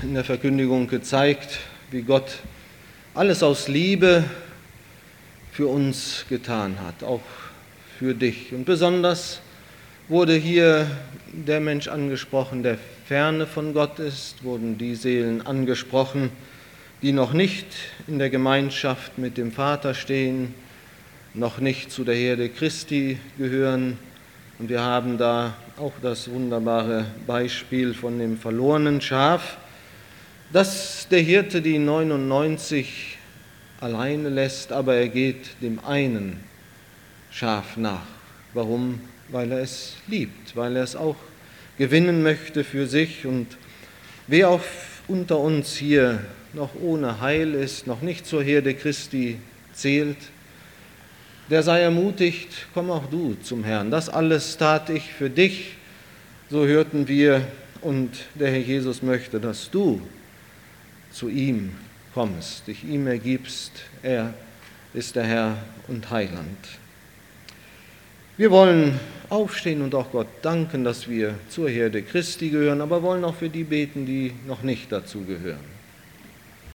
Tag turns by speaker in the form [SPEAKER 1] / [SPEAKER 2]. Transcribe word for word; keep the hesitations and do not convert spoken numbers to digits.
[SPEAKER 1] in der Verkündigung gezeigt, wie Gott alles aus Liebe für uns getan hat, auch für dich. Und besonders wurde hier der Mensch angesprochen, der ferne von Gott ist, wurden die Seelen angesprochen, die noch nicht in der Gemeinschaft mit dem Vater stehen, noch nicht zu der Herde Christi gehören. Und wir haben da auch das wunderbare Beispiel von dem verlorenen Schaf, dass der Hirte die neunundneunzig alleine lässt, aber er geht dem einen Schaf nach. Warum? Weil er es liebt, weil er es auch gewinnen möchte für sich. Und wer auch unter uns hier noch ohne Heil ist, noch nicht zur Herde Christi zählt, der sei ermutigt, komm auch du zum Herrn. Das alles tat ich für dich, so hörten wir, und der Herr Jesus möchte, dass du zu ihm kommst, dich ihm ergibst. Er ist der Herr und Heiland. Wir wollen aufstehen und auch Gott danken, dass wir zur Herde Christi gehören, aber wollen auch für die beten, die noch nicht dazu gehören.